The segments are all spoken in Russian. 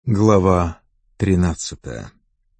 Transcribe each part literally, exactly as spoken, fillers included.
Глава тринадцатая.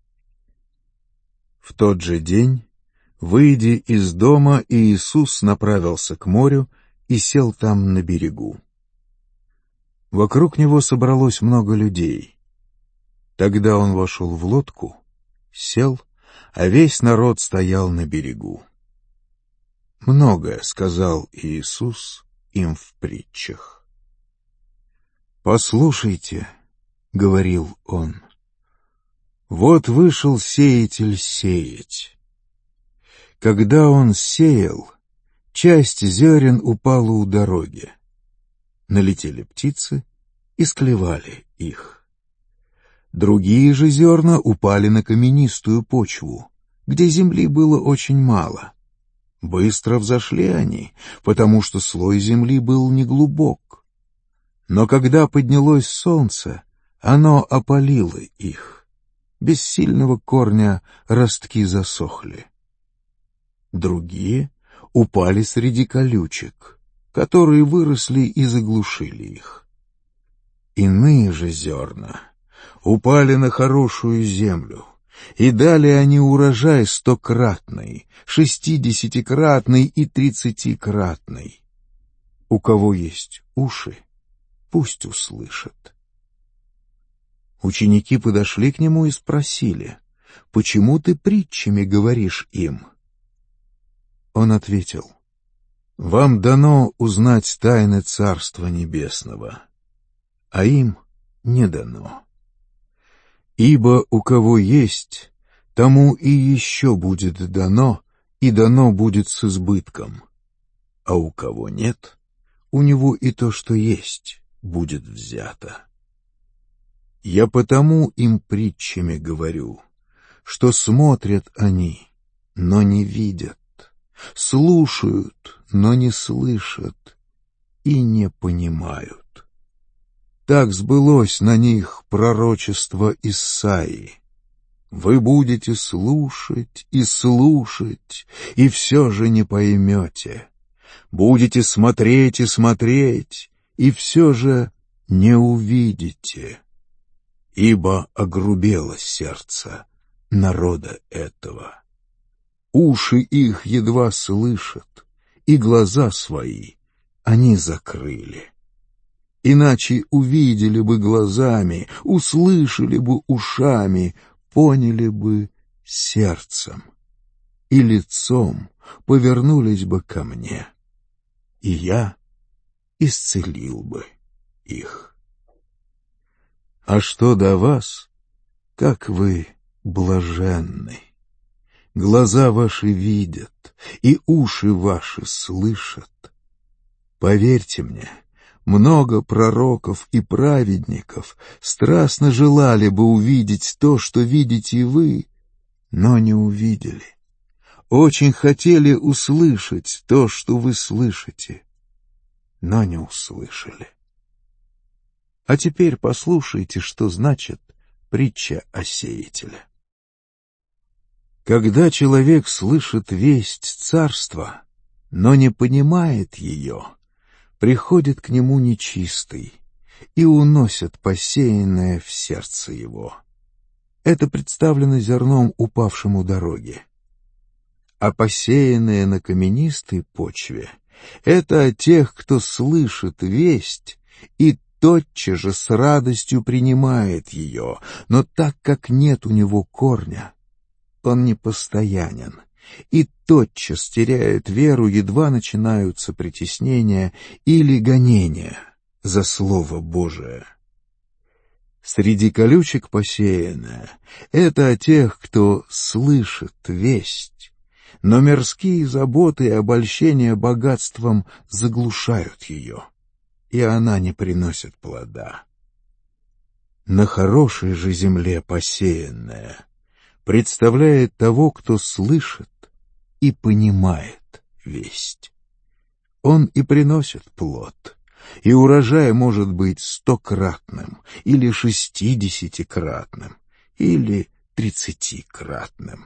В тот же день, выйдя из дома, Иисус направился к морю и сел там на берегу. Вокруг него собралось много людей. Тогда он вошел в лодку, сел, а весь народ стоял на берегу. Многое сказал Иисус им в притчах. «Послушайте, — говорил он, — вот вышел сеятель сеять. Когда он сеял, часть зерен упала у дороги. Налетели птицы и склевали их. Другие же зерна упали на каменистую почву, где земли было очень мало. Быстро взошли они, потому что слой земли был неглубок. Но когда поднялось солнце, оно опалило их. Без сильного корня ростки засохли. Другие упали среди колючек, которые выросли и заглушили их. Иные же зерна упали на хорошую землю, и дали они урожай стократный, шестидесятикратный и тридцатикратный. У кого есть уши, пусть услышат». Ученики подошли к нему и спросили: «Почему ты притчами говоришь им?» Он ответил: «Вам дано узнать тайны Царства Небесного, а им не дано. Ибо у кого есть, тому и еще будет дано, и дано будет с избытком, а у кого нет, у него и то, что есть, будет взято. Я потому им притчами говорю, что смотрят они, но не видят, слушают, но не слышат и не понимают. Так сбылось на них пророчество Исаии. Вы будете слушать и слушать, и все же не поймете. Будете смотреть и смотреть, и все же не увидите. Ибо огрубело сердце народа этого. Уши их едва слышат, и глаза свои они закрыли. Иначе увидели бы глазами, услышали бы ушами, поняли бы сердцем, и лицом повернулись бы ко мне, и я исцелил бы их. А что до вас, как вы блаженны! Глаза ваши видят, и уши ваши слышат. Поверьте мне, много пророков и праведников страстно желали бы увидеть то, что видите вы, но не увидели. Очень хотели услышать то, что вы слышите, но не услышали. А теперь послушайте, что значит притча о сеятеле. Когда человек слышит весть царства, но не понимает ее, приходит к нему нечистый и уносит посеянное в сердце его. Это представлено зерном, упавшим у дороги. А посеянное на каменистой почве — это о тех, кто слышит весть и тотчас же с радостью принимает ее, но так как нет у него корня, он непостоянен, и тотчас теряет веру, едва начинаются притеснения или гонения за Слово Божие. Среди колючек посеянное — это о тех, кто слышит весть, но мирские заботы и обольщения богатством заглушают ее, и она не приносит плода. На хорошей же земле посеянное представляет того, кто слышит и понимает весть. Он и приносит плод, и урожай может быть стократным, или шестидесятикратным, или тридцатикратным.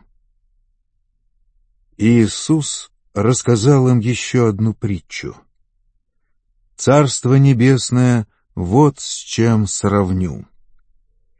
Иисус рассказал им еще одну притчу. «Царство небесное вот с чем сравню.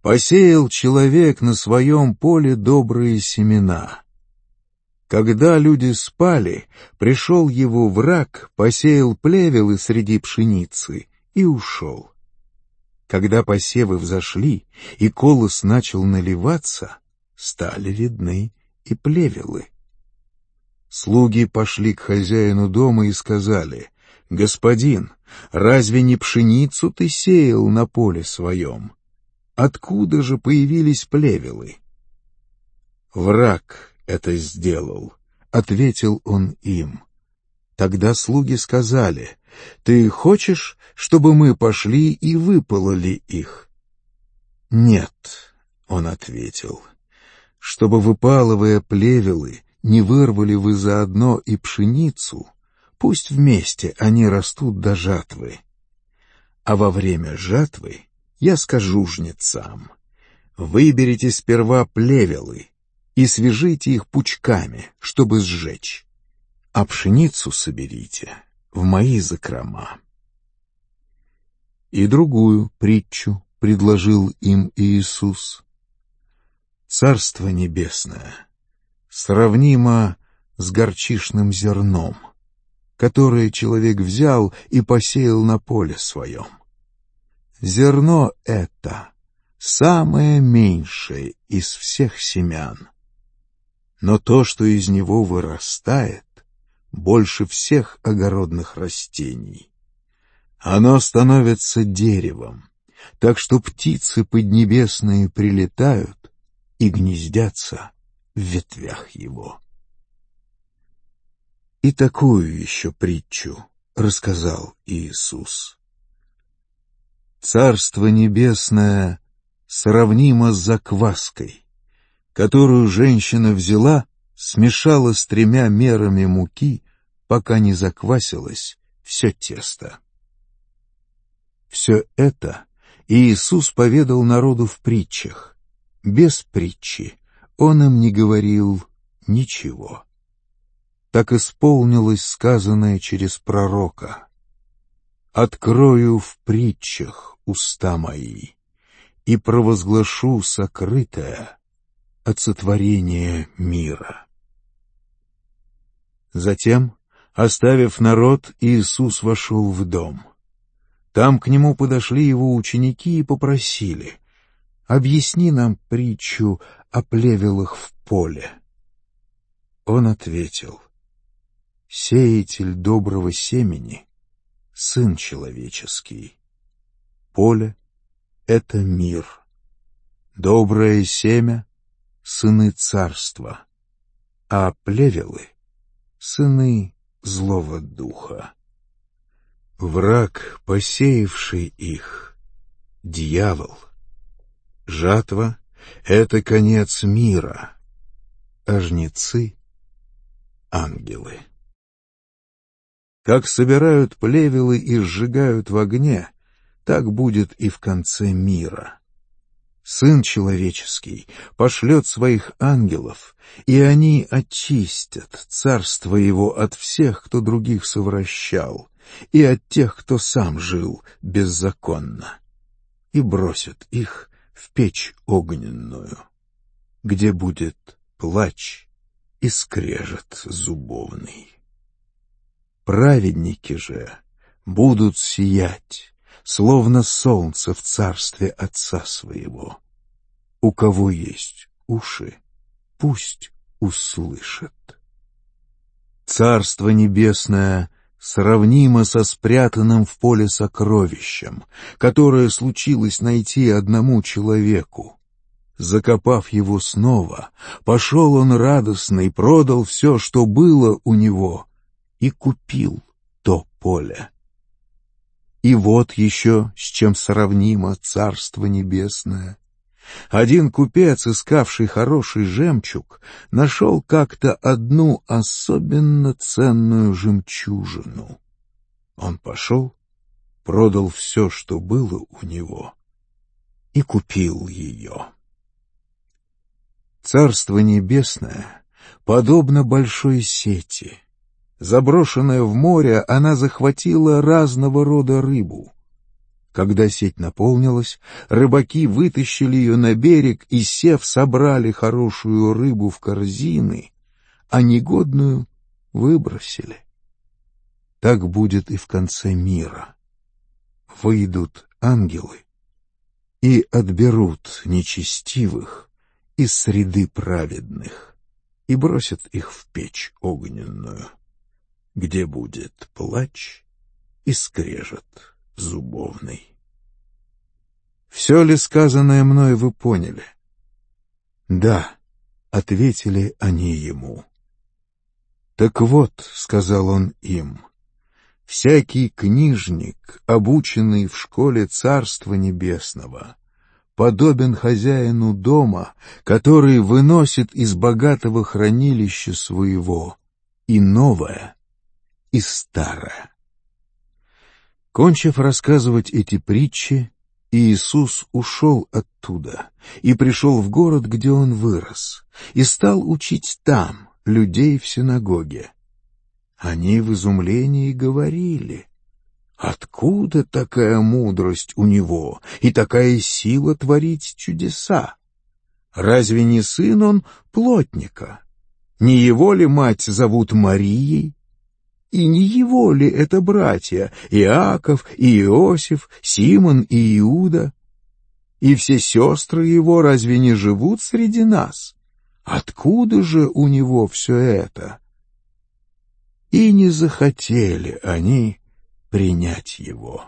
Посеял человек на своем поле добрые семена. Когда люди спали, пришел его враг, посеял плевелы среди пшеницы и ушел. Когда посевы взошли, и колос начал наливаться, стали видны и плевелы. Слуги пошли к хозяину дома и сказали: «Господин, разве не пшеницу ты сеял на поле своем? Откуда же появились плевелы?» «Враг это сделал», — ответил он им. Тогда слуги сказали: «Ты хочешь, чтобы мы пошли и выпололи их?» «Нет», — он ответил, — «чтобы, выпалывая плевелы, не вырвали вы заодно и пшеницу, пусть вместе они растут до жатвы. А во время жатвы я скажу жнецам: выберите сперва плевелы и свяжите их пучками, чтобы сжечь, а пшеницу соберите в мои закрома». И другую притчу предложил им Иисус. Царство небесное сравнимо с горчичным зерном, которое человек взял и посеял на поле своем. Зерно это самое меньшее из всех семян, но то, что из него вырастает, больше всех огородных растений. Оно становится деревом, так что птицы поднебесные прилетают и гнездятся в ветвях его. И такую еще притчу рассказал Иисус. Царство небесное сравнимо с закваской, которую женщина взяла, смешала с тремя мерами муки, пока не заквасилось все тесто. Все это Иисус поведал народу в притчах. Без притчи Он им не говорил ничего. Так исполнилось сказанное через пророка: «Открою в притчах уста мои и провозглашу сокрытое от сотворения мира». Затем, оставив народ, Иисус вошел в дом. Там к нему подошли его ученики и попросили: «Объясни нам притчу о плевелах в поле». Он ответил: «Сеятель доброго семени — Сын Человеческий. Поле — это мир. Доброе семя — сыны царства, а плевелы — сыны злого духа. Враг, посеявший их, — дьявол. Жатва — это конец мира, а жнецы — ангелы. Как собирают плевелы и сжигают в огне, так будет и в конце мира. Сын Человеческий пошлет своих ангелов, и они очистят царство его от всех, кто других совращал, и от тех, кто сам жил беззаконно, и бросят их в печь огненную, где будет плач и скрежет зубовный. Праведники же будут сиять, словно солнце в царстве Отца своего. У кого есть уши, пусть услышат. Царство небесное сравнимо со спрятанным в поле сокровищем, которое случилось найти одному человеку. Закопав его снова, пошел он радостный, продал все, что было у него, и купил то поле. И вот еще с чем сравнимо Царство Небесное. Один купец, искавший хороший жемчуг, нашел как-то одну особенно ценную жемчужину. Он пошел, продал все, что было у него, и купил ее. Царство Небесное подобно большой сети. Заброшенная в море, она захватила разного рода рыбу. Когда сеть наполнилась, рыбаки вытащили ее на берег и, сев, собрали хорошую рыбу в корзины, а негодную выбросили. Так будет и в конце мира. Выйдут ангелы и отберут нечестивых из среды праведных и бросят их в печь огненную, где будет плач и скрежет зубовный. «Все ли сказанное мной вы поняли?» «Да», — ответили они ему. «Так вот», — сказал он им, — «всякий книжник, обученный в школе Царства Небесного, подобен хозяину дома, который выносит из богатого хранилища своего и новое, и старое». Кончив рассказывать эти притчи, Иисус ушел оттуда и пришел в город, где он вырос, и стал учить там людей в синагоге. Они в изумлении говорили: «Откуда такая мудрость у него и такая сила творить чудеса? Разве не сын он плотника? Не его ли мать зовут Марией? И не его ли это братья Иаков и Иосиф, Симон и Иуда? И все сестры его разве не живут среди нас? Откуда же у него все это?» И не захотели они принять его.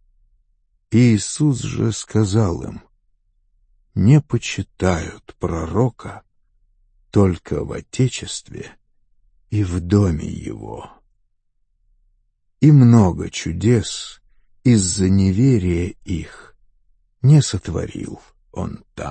Иисус же сказал им: «Не почитают пророка только в отечестве и в доме его». И много чудес из-за неверия их не сотворил он там.